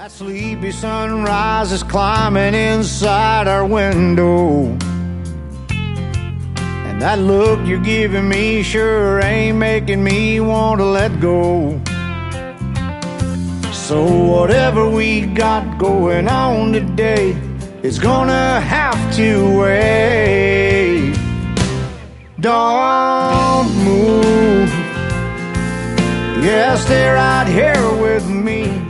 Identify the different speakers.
Speaker 1: That sleepy sunrise is climbing inside our window, and that look you're giving me sure ain't making me want to let go. So whatever we got going on today is gonna have to wait. Don't move, yeah, stay right here with me.